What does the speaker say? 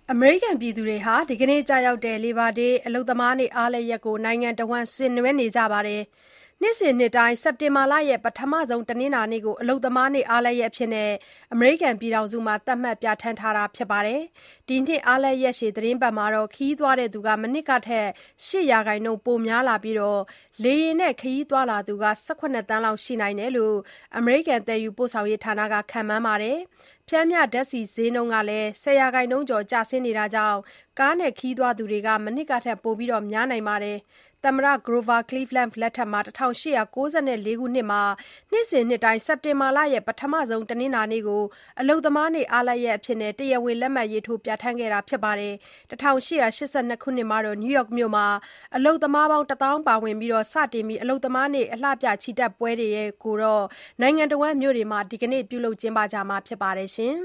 အမေရိကန်ပြည်သူတွေဟာဒီကနေ့ကျရောက်တဲ့ Labor Day အလုပ်သမားနေ့အားလပ်ရက်ကိုနိုင်ငံတဝန်းဆင်နွှဲနေကြပါတယ်။နှစ်စဉ်နှစ်တိုင်း စက်တင်ဘာလရဲ့ပထမဆုံးတနင်္လာနေ့ကိုအလုပ်သမားနေ့အားလပ်ရက်အဖြစ်အမေရိကန်ပြည်ထောင်စုမှာသတ်မှတ်ပြဌာန်းထားတာပါ။ဒီနှစ်အားလပ်ရက်ရှည်သီတင်းပတ်မှာခရီးသွားသူမနှစ်ကထက်8% ပိုများလာပြီး လေယာဉ်နဲ့ခရီးသွားလာသူ17 သန်းလောက်ရှိနိုင်တယ်လို့ အမေရိကန်သယ်ယူပို့ဆောင်ရေးဌာနကခန့်မှန်းပါတယ်။ ပျမ်းမျှဓါတ်ဆီဈေးနှုန်းကလည်း10% ကျော်ကျဆင်းနေတာကြောင့် ကားနဲ့ခရီးသွားသူတွေမနှစ်ကထက်ပိုများနိုင်ပါတယ်။ သမ္မတ Grover Cleveland လက်ထက် 1894 ခုနှစ်မှာ နှစ်စဉ်နှစ်တိုင်း စက်တင်ဘာလရဲ့ပထမဆုံးတနင်္လာနေ့ကိုအလုပ်သမားနေ့အားလပ်ရက်အဖြစ်တရားဝင်လက်မှတ်ရေးထိုးပြဌာန်းခဲ့တာပါ။ 1882 ခုနှစ်မှာ နယူးယောက်မြို့မှာ အလုပ်သမားပေါင်း 1 သောင်းပါဝင်ပြီးစတင်ပြီး အလုပ်သမားနေ့အလှပြချီတက်ပွဲတွေကိုနိုင်ငံတဝန်းမြို့တွေမှာ ဒီကနေ့ပြုလုပ်ကျင်းပကြမှာဖြစ်ပါတယ်